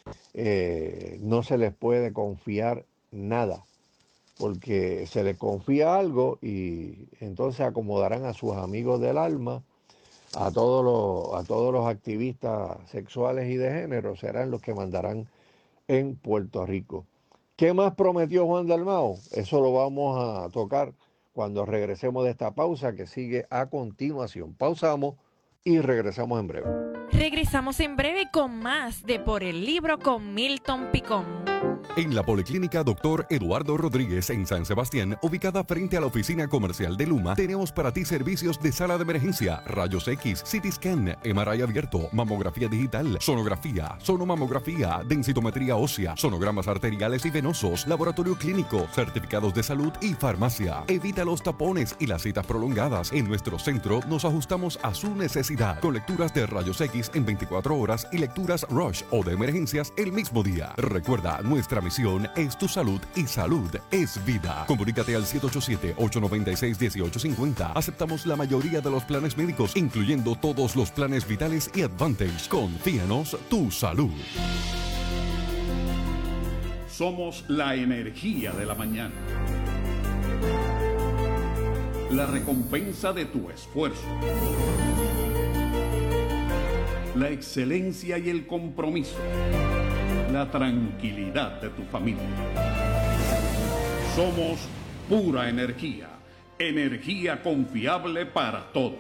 [SPEAKER 4] no se les puede confiar nada, porque se les confía algo y entonces acomodarán a sus amigos del alma, a todos los activistas sexuales y de género, serán los que mandarán en Puerto Rico. ¿Qué más prometió Juan Dalmau? Eso lo vamos a tocar cuando regresemos de esta pausa que sigue a continuación. Pausamos y regresamos en breve.
[SPEAKER 3] Regresamos en breve con más de Por el Libro con Milton Picón.
[SPEAKER 1] En la Policlínica Dr. Eduardo Rodríguez en San Sebastián, ubicada frente a la oficina comercial de Luma, tenemos para ti servicios de sala de emergencia, rayos X, CT scan, MRI abierto, mamografía digital, sonografía, sonomamografía, densitometría ósea, sonogramas arteriales y venosos, laboratorio clínico, certificados de salud y farmacia. Evita los tapones y las citas prolongadas. En nuestro centro nos ajustamos a su necesidad, con lecturas de rayos X en 24 horas y lecturas Rush o de emergencias el mismo día. Recuerda, nuestra misión es tu salud y salud es vida. Comunícate al 787-896-1850. Aceptamos la mayoría de los planes médicos, incluyendo todos los planes vitales y Advantage. Confíanos tu salud.
[SPEAKER 9] Somos la energía de la mañana. La recompensa de tu esfuerzo. La excelencia y el compromiso. la tranquilidad de tu familia. Somos pura energía, energía confiable para todos.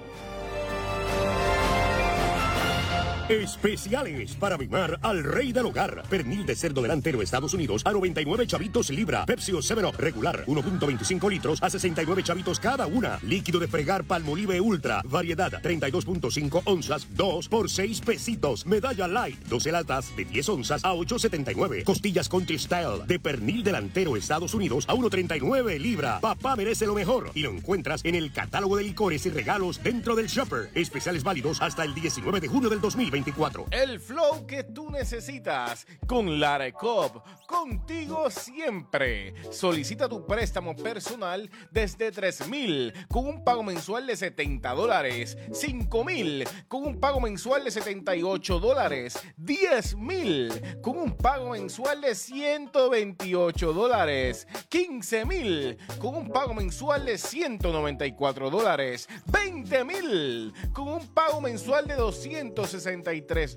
[SPEAKER 10] Especiales para mimar al rey del hogar. Pernil de cerdo delantero Estados Unidos a 99 chavitos libra. Pepsi o 7up regular 1.25 litros a 69 chavitos cada una. Líquido de fregar Palmolive Ultra. Variedad 32.5 onzas 2 por 6 pesitos. Medalla Light 12 latas de 10 onzas a 8.79. Costillas Country Style de pernil delantero Estados Unidos a 1.39 libra. Papá merece lo mejor. Y lo encuentras en el catálogo de licores y regalos dentro del Shopper. Especiales válidos hasta el 19 de junio del 2024.
[SPEAKER 11] El flow que tú necesitas con Larecop, contigo siempre. Solicita tu préstamo personal desde $3,000 con un pago mensual de $70, $5,000 con un pago mensual de $78, $10,000 con un pago mensual de $128, $15,000 con un pago mensual de $194, $20,000 con un pago mensual de $263,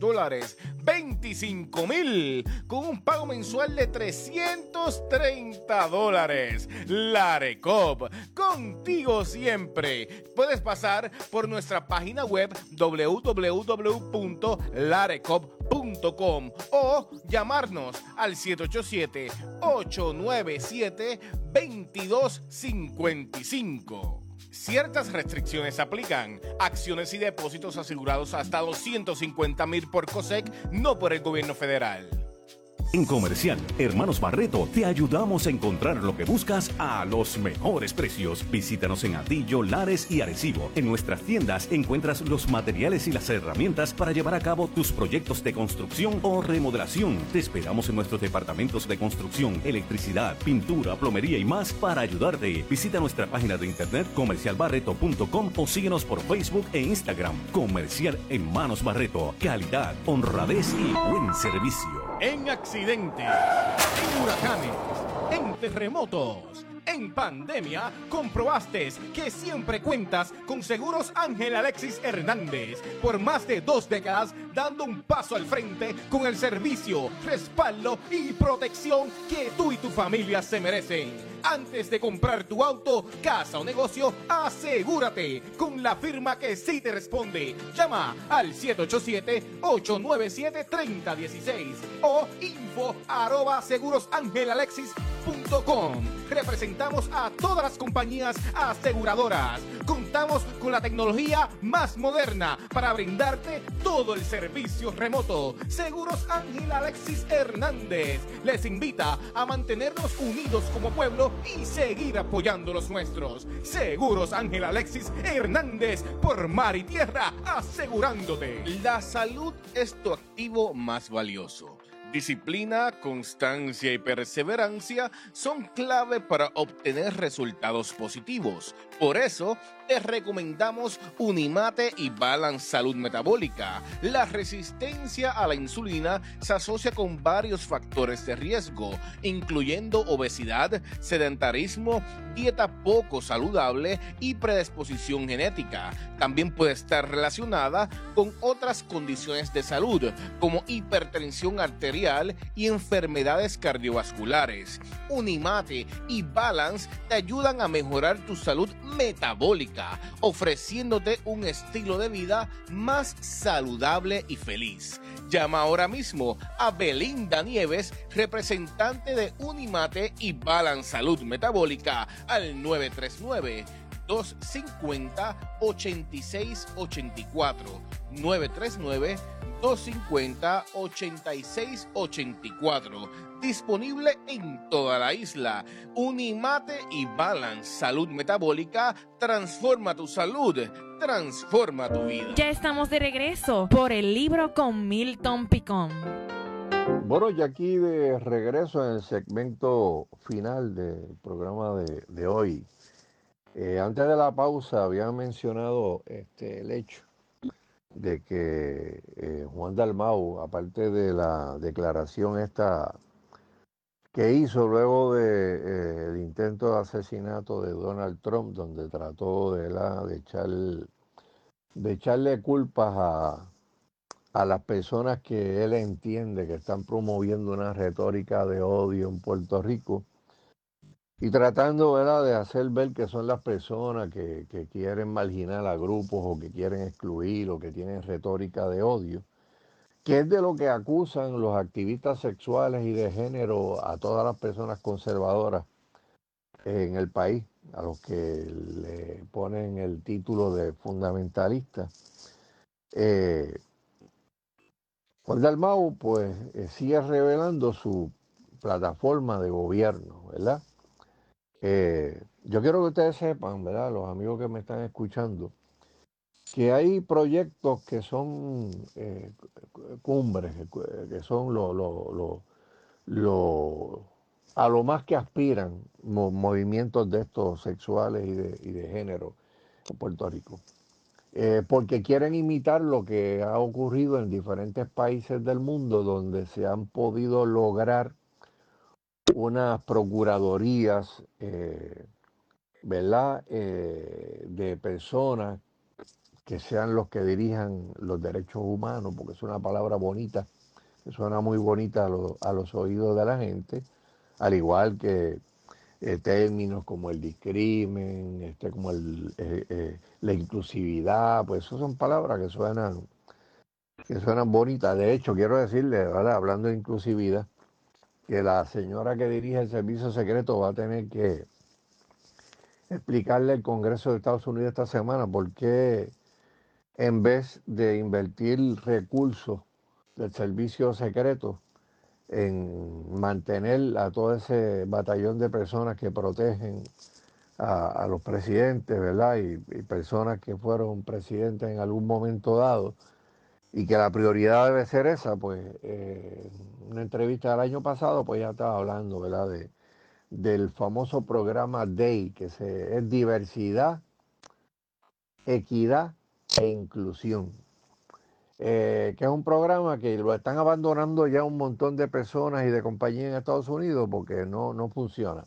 [SPEAKER 11] $25,000 con un pago mensual de $330. Larecop, contigo siempre. Puedes pasar por nuestra página web www.larecop.com o llamarnos al 787-897-2255. Ciertas restricciones aplican. Acciones y depósitos asegurados hasta $250,000 por COSEC, no por el gobierno federal.
[SPEAKER 5] En Comercial Hermanos Barreto te ayudamos a encontrar lo que buscas a los mejores precios. Visítanos en Atillo, Lares y Arecibo. En nuestras tiendas encuentras los materiales y las herramientas para llevar a cabo tus proyectos de construcción o remodelación. Te esperamos en nuestros departamentos de construcción, electricidad, pintura, plomería y más para ayudarte. Visita nuestra página de internet comercialbarreto.com o síguenos por Facebook e Instagram. Comercial Hermanos Barreto. Calidad, honradez y buen servicio.
[SPEAKER 11] En accidentes, en huracanes, en terremotos, en pandemia, comprobaste que siempre cuentas con Seguros Ángel Alexis Hernández. Por más de 2 décadas, dando un paso al frente con el servicio, respaldo y protección que tú y tu familia se merecen. Antes de comprar tu auto, casa o negocio, asegúrate con la firma que sí te responde. Llama al 787-897-3016 o info@segurosangelalexis.com. Representamos a todas las compañías aseguradoras. Contamos con la tecnología más moderna para brindarte todo el servicio remoto. Seguros Ángel Alexis Hernández les invita a mantenernos unidos como pueblo y seguir apoyando los nuestros. Seguros Ángel Alexis Hernández, por mar y tierra, asegurándote. La salud es tu activo más valioso. Disciplina, constancia y perseverancia son clave para obtener resultados positivos. Por eso, te recomendamos Unimate y Balance Salud Metabólica. La resistencia a la insulina se asocia con varios factores de riesgo, incluyendo obesidad, sedentarismo, dieta poco saludable y predisposición genética. También puede estar relacionada con otras condiciones de salud, como hipertensión arterial y enfermedades cardiovasculares. Unimate y Balance te ayudan a mejorar tu salud metabólica, ofreciéndote un estilo de vida más saludable y feliz. Llama ahora mismo a Belinda Nieves, representante de Unimate y Balance Salud Metabólica, al 939-250-8684. 939-250-8684. Disponible en toda la isla. Unimate y Balance Salud Metabólica. Transforma tu salud, transforma tu vida.
[SPEAKER 3] Ya estamos de regreso por el libro con Milton Picón.
[SPEAKER 4] Bueno, ya aquí de regreso en el segmento final del programa de hoy. Antes de la pausa habían mencionado el hecho de que Juan Dalmau, aparte de la declaración esta que hizo luego del intento de asesinato de Donald Trump, donde trató de echarle culpas a las personas que él entiende que están promoviendo una retórica de odio en Puerto Rico y tratando, ¿verdad?, de hacer ver que son las personas que quieren marginar a grupos o que quieren excluir o que tienen retórica de odio, que es de lo que acusan los activistas sexuales y de género a todas las personas conservadoras en el país, a los que le ponen el título de fundamentalista. Juan Dalmau pues sigue revelando su plataforma de gobierno, ¿verdad? Yo quiero que ustedes sepan, ¿verdad?, los amigos que me están escuchando, que hay proyectos que son cumbres, que son a lo más que aspiran movimientos de estos sexuales y de género en Puerto Rico. Porque quieren imitar lo que ha ocurrido en diferentes países del mundo donde se han podido lograr unas procuradorías, ¿verdad?, de personas que sean los que dirijan los derechos humanos, porque es una palabra bonita, que suena muy bonita a los oídos de la gente, al igual que términos como el discrimen, como la inclusividad, pues eso son palabras que suenan bonitas. De hecho, quiero decirle, ¿verdad?, hablando de inclusividad, que la señora que dirige el servicio secreto va a tener que explicarle al Congreso de Estados Unidos esta semana por qué en vez de invertir recursos del servicio secreto en mantener a todo ese batallón de personas que protegen a los presidentes, ¿verdad? Y personas que fueron presidentes en algún momento dado, y que la prioridad debe ser esa, pues en una entrevista del año pasado, pues ya estaba hablando, ¿verdad?, del famoso programa DAY, que es diversidad, equidad e inclusión. Que es un programa que lo están abandonando ya un montón de personas y de compañías en Estados Unidos porque no funciona.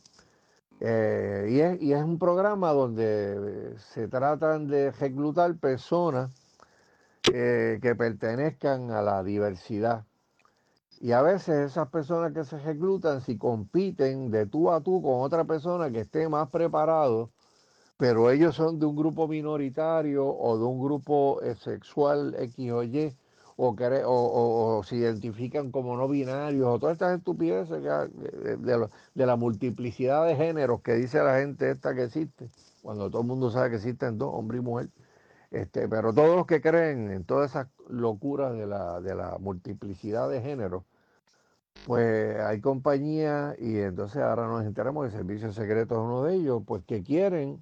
[SPEAKER 4] Y es un programa donde se tratan de reclutar personas que pertenezcan a la diversidad. Y a veces esas personas que se reclutan, si compiten de tú a tú con otra persona que esté más preparado, pero ellos son de un grupo minoritario o de un grupo sexual X o Y, o se identifican como no binarios, o todas estas estupideces de la multiplicidad de géneros que dice la gente esta que existe, cuando todo el mundo sabe que existen dos, hombre y mujer. Pero todos los que creen en todas esas locuras de la multiplicidad de géneros, pues hay compañías, y entonces ahora nos enteramos que el servicio secreto es uno de ellos, pues que quieren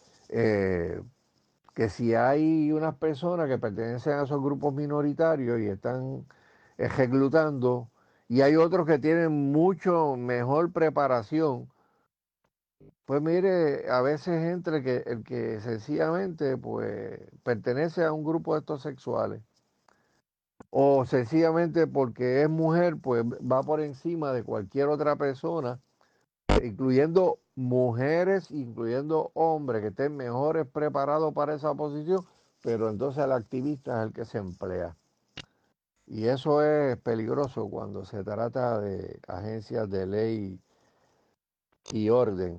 [SPEAKER 4] que si hay unas personas que pertenecen a esos grupos minoritarios y están reclutando, y hay otros que tienen mucho mejor preparación, pues mire, a veces entre el que sencillamente pues pertenece a un grupo de estos sexuales, o sencillamente porque es mujer, pues va por encima de cualquier otra persona, incluyendo mujeres, incluyendo hombres que estén mejores preparados para esa posición, pero entonces el activista es el que se emplea. Y eso es peligroso cuando se trata de agencias de ley y orden.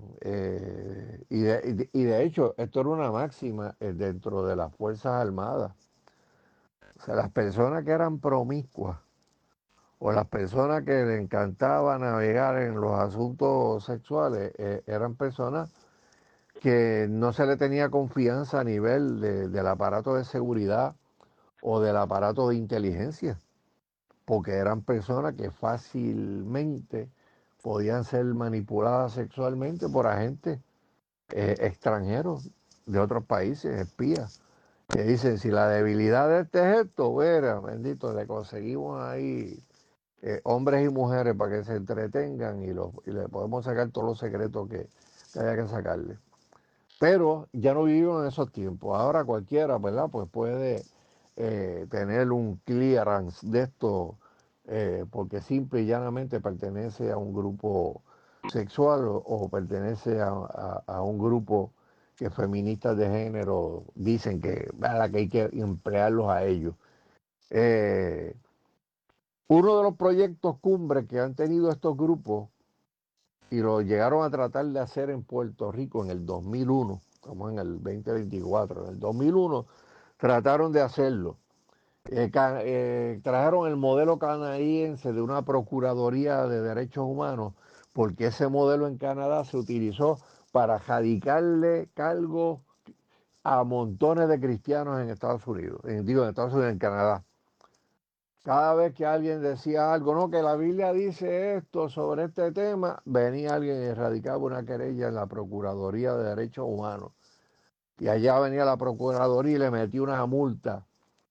[SPEAKER 4] Y de hecho, esto era una máxima dentro de las Fuerzas Armadas. O sea, las personas que eran promiscuas o las personas que le encantaba navegar en los asuntos sexuales, eran personas que no se le tenía confianza a nivel del aparato de seguridad o del aparato de inteligencia, porque eran personas que fácilmente podían ser manipuladas sexualmente por agentes extranjeros de otros países, espías, que dicen, si la debilidad de este es esto, vera, bendito, le conseguimos ahí hombres y mujeres para que se entretengan y le podemos sacar todos los secretos que haya que sacarle. Pero ya no vivimos en esos tiempos. Ahora cualquiera, ¿verdad?, pues puede tener un clearance de esto porque simple y llanamente pertenece a un grupo sexual o pertenece a un grupo que feministas de género dicen que hay que emplearlos a ellos. Uno de los proyectos cumbre que han tenido estos grupos y lo llegaron a tratar de hacer en Puerto Rico en el 2001, estamos en el 2024, en el 2001 trataron de hacerlo. Trajeron el modelo canadiense de una Procuraduría de Derechos Humanos, porque ese modelo en Canadá se utilizó para radicarle cargos a montones de cristianos en Estados Unidos, en Canadá. Cada vez que alguien decía algo, no, que la Biblia dice esto sobre este tema, venía alguien y radicaba una querella en la Procuraduría de Derechos Humanos. Y allá venía la Procuraduría y le metía una multa,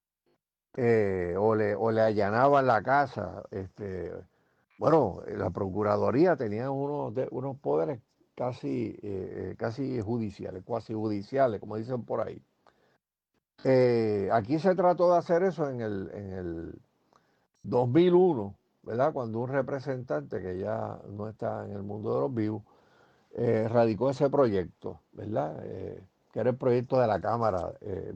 [SPEAKER 4] o le allanaban la casa. Bueno, la Procuraduría tenía unos poderes casi judiciales, cuasi judiciales, como dicen por ahí. Aquí se trató de hacer eso en el 2001, ¿verdad? Cuando un representante que ya no está en el mundo de los vivos, radicó ese proyecto, ¿verdad? Que era el proyecto de la Cámara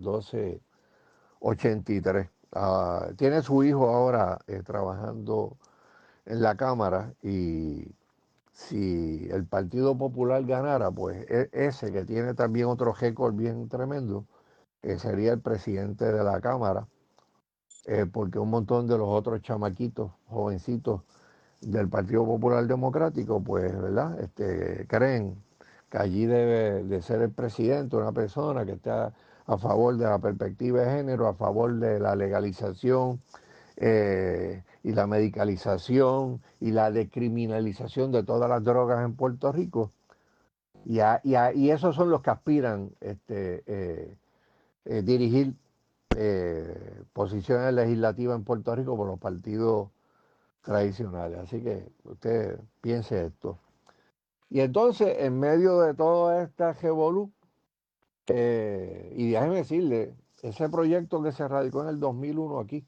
[SPEAKER 4] 1283. Tiene su hijo ahora trabajando en la Cámara, y si el Partido Popular ganara, pues ese que tiene también otro récord bien tremendo, sería el presidente de la Cámara. Porque un montón de los otros chamaquitos, jovencitos del Partido Popular Democrático, pues, ¿verdad? Creen que allí debe de ser el presidente una persona que está a favor de la perspectiva de género, a favor de la legalización y la medicalización y la descriminalización de todas las drogas en Puerto Rico. Y esos son los que aspiran dirigir posiciones legislativas en Puerto Rico por los partidos tradicionales. Así que usted piense esto. Y entonces, en medio de toda esta revolú, y déjeme decirle, ese proyecto que se radicó en el 2001 aquí,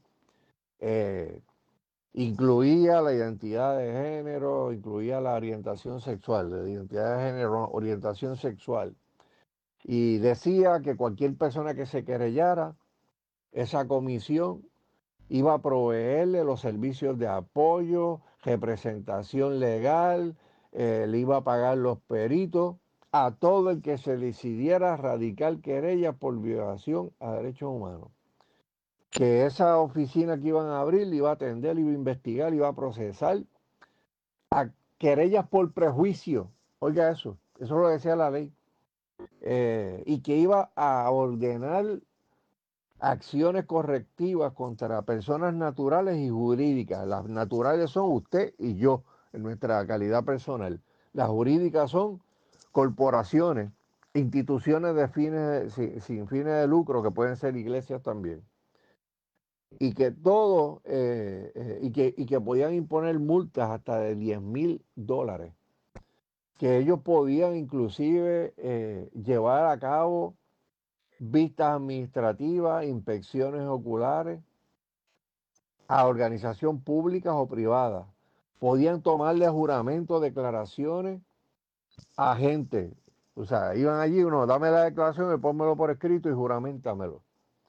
[SPEAKER 4] incluía la identidad de género, incluía la orientación sexual, de identidad de género, orientación sexual, y decía que cualquier persona que se querellara, esa comisión iba a proveerle los servicios de apoyo, representación legal, le iba a pagar los peritos a todo el que se decidiera radicar querella por violación a derechos humanos. Que esa oficina que iban a abrir iba a atender, iba a investigar, iba a procesar a querellas por prejuicio. Oiga eso lo decía la ley. Y que iba a ordenar acciones correctivas contra personas naturales y jurídicas. Las naturales son usted y yo, en nuestra calidad personal. Las jurídicas son corporaciones, instituciones sin fines de lucro, que pueden ser iglesias también. Y que todo, y que podían imponer multas hasta de $10,000, que ellos podían inclusive llevar a cabo vistas administrativas, inspecciones oculares a organizaciones públicas o privadas. Podían tomarle juramento, declaraciones a gente. O sea, iban allí, uno, dame la declaración y pónmelo por escrito y juramentamelo.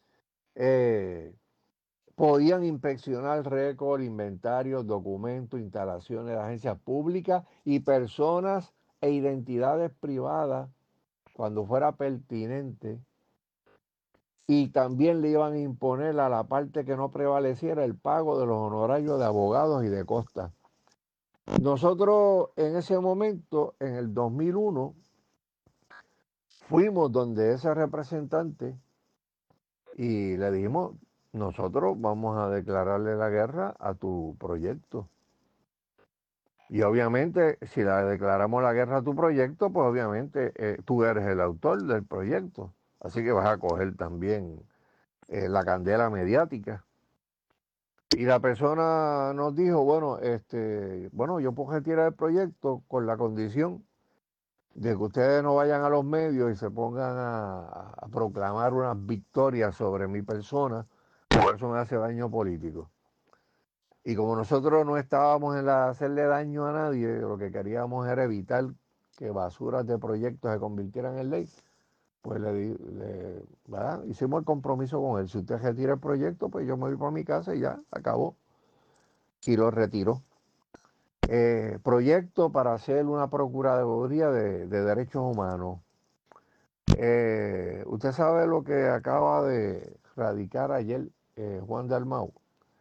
[SPEAKER 4] Podían inspeccionar récord, inventarios, documentos, instalaciones de agencias públicas y personas e identidades privadas cuando fuera pertinente. Y también le iban a imponer a la parte que no prevaleciera el pago de los honorarios de abogados y de costas. Nosotros en ese momento, en el 2001, fuimos donde ese representante y le dijimos, nosotros vamos a declararle la guerra a tu proyecto. Y obviamente, si le declaramos la guerra a tu proyecto, pues obviamente tú eres el autor del proyecto. Así que vas a coger también la candela mediática. Y la persona nos dijo, bueno, yo puedo retirar el proyecto con la condición de que ustedes no vayan a los medios y se pongan a proclamar unas victorias sobre mi persona, porque eso me hace daño político. Y como nosotros no estábamos en hacerle daño a nadie, lo que queríamos era evitar que basuras de proyectos se convirtieran en ley, pues ¿verdad? Hicimos el compromiso con él. Si usted retira el proyecto, pues yo me voy para mi casa y ya, acabó. Y lo retiró. Proyecto para hacer una procuraduría de derechos humanos. Usted sabe lo que acaba de radicar ayer Juan Dalmau.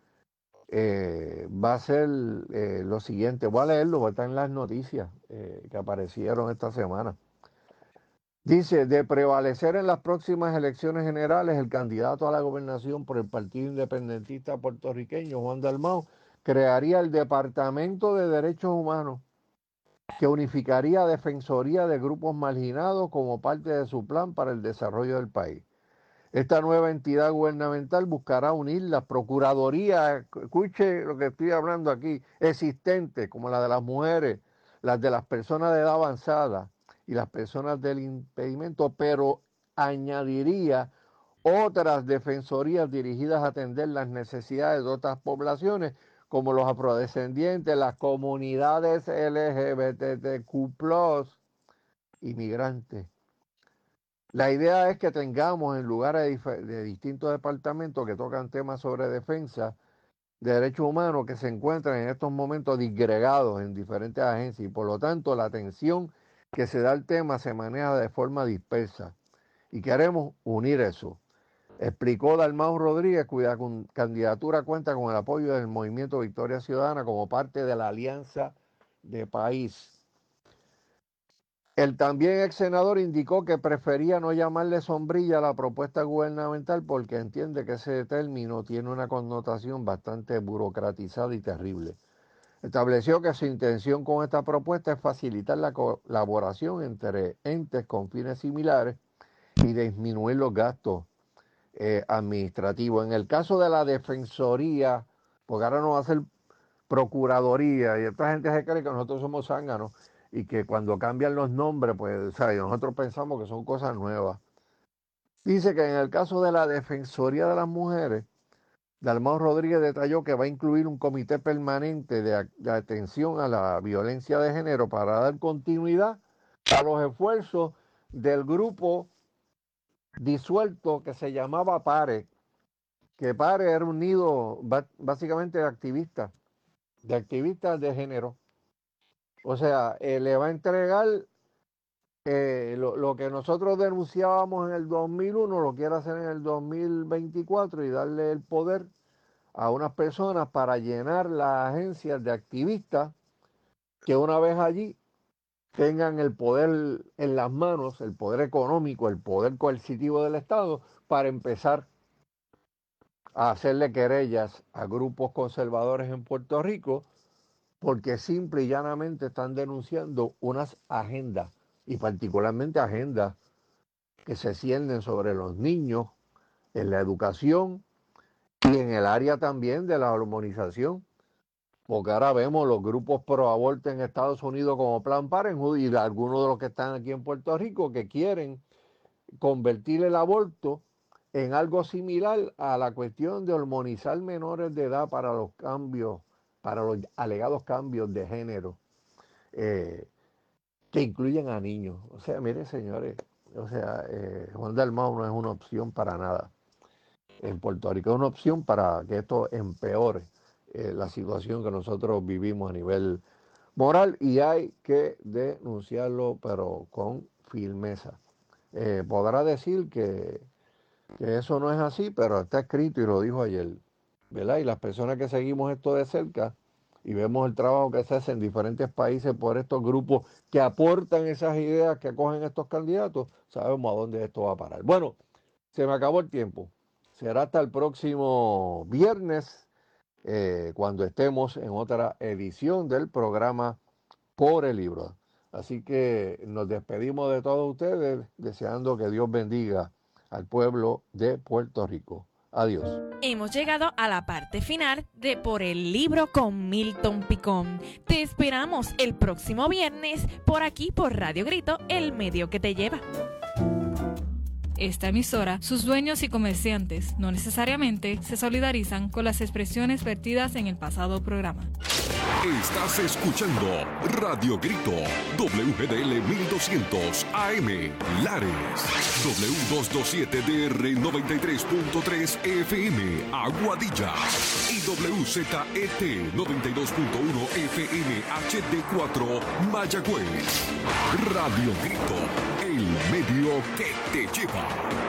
[SPEAKER 4] Va a ser lo siguiente, voy a leerlo, va a estar en las noticias que aparecieron esta semana. Dice, de prevalecer en las próximas elecciones generales, el candidato a la gobernación por el Partido Independentista Puertorriqueño, Juan Dalmau, crearía el Departamento de Derechos Humanos, que unificaría defensoría de grupos marginados como parte de su plan para el desarrollo del país. Esta nueva entidad gubernamental buscará unir las procuradurías, escuche lo que estoy hablando aquí, existentes, como la de las mujeres, las de las personas de edad avanzada y las personas del impedimento, pero añadiría otras defensorías dirigidas a atender las necesidades de otras poblaciones, como los afrodescendientes, las comunidades LGBTQ+, inmigrantes. La idea es que tengamos en lugares de distintos departamentos que tocan temas sobre defensa de derechos humanos que se encuentran en estos momentos disgregados en diferentes agencias y por lo tanto la atención que se da al tema se maneja de forma dispersa y queremos unir eso. Explicó Dalmau Rodríguez, cuya candidatura cuenta con el apoyo del Movimiento Victoria Ciudadana como parte de la Alianza de País. El también ex senador indicó que prefería no llamarle sombrilla a la propuesta gubernamental porque entiende que ese término tiene una connotación bastante burocratizada y terrible. Estableció que su intención con esta propuesta es facilitar la colaboración entre entes con fines similares y disminuir los gastos administrativos. En el caso de la defensoría, porque ahora no va a ser procuraduría y esta gente se cree que nosotros somos zánganos y que cuando cambian los nombres, pues, ¿sabes? Nosotros pensamos que son cosas nuevas. Dice que en el caso de la Defensoría de las Mujeres, Dalmau Rodríguez detalló que va a incluir un comité permanente de atención a la violencia de género para dar continuidad a los esfuerzos del grupo disuelto que se llamaba PARE, que PARE era un nido básicamente de activistas de género. O sea, le va a entregar lo que nosotros denunciábamos en el 2001, lo quiere hacer en el 2024 y darle el poder a unas personas para llenar las agencias de activistas que una vez allí tengan el poder en las manos, el poder económico, el poder coercitivo del Estado, para empezar a hacerle querellas a grupos conservadores en Puerto Rico, porque simple y llanamente están denunciando unas agendas, y particularmente agendas que se cienden sobre los niños, en la educación y en el área también de la hormonización. Porque ahora vemos los grupos pro aborto en Estados Unidos como Planned Parenthood y algunos de los que están aquí en Puerto Rico que quieren convertir el aborto en algo similar a la cuestión de hormonizar menores de edad para los cambios, para los alegados cambios de género que incluyen a niños. O sea, miren señores, Juan Dalmau no es una opción para nada en Puerto Rico, es una opción para que esto empeore la situación que nosotros vivimos a nivel moral y hay que denunciarlo pero con firmeza. Podrá decir que eso no es así, pero está escrito y lo dijo ayer, ¿verdad? Y las personas que seguimos esto de cerca y vemos el trabajo que se hace en diferentes países por estos grupos que aportan esas ideas que acogen estos candidatos, sabemos a dónde esto va a parar. Bueno, se me acabó el tiempo. Será hasta el próximo viernes cuando estemos en otra edición del programa Por el Libro. Así que nos despedimos de todos ustedes deseando que Dios bendiga al pueblo de Puerto Rico. Adiós.
[SPEAKER 3] Hemos llegado a la parte final de Por el Libro con Milton Picón. Te esperamos el próximo viernes por aquí por Radio Grito, el medio que te lleva.
[SPEAKER 2] Esta emisora, sus dueños y comerciantes no necesariamente se solidarizan con las expresiones vertidas en el pasado programa.
[SPEAKER 1] Estás escuchando Radio Grito, WGDL 1200 AM, Lares, W227DR 93.3 FM, Aguadilla, y WZET 92.1 FM HD4, Mayagüez. Radio Grito, el medio que te lleva.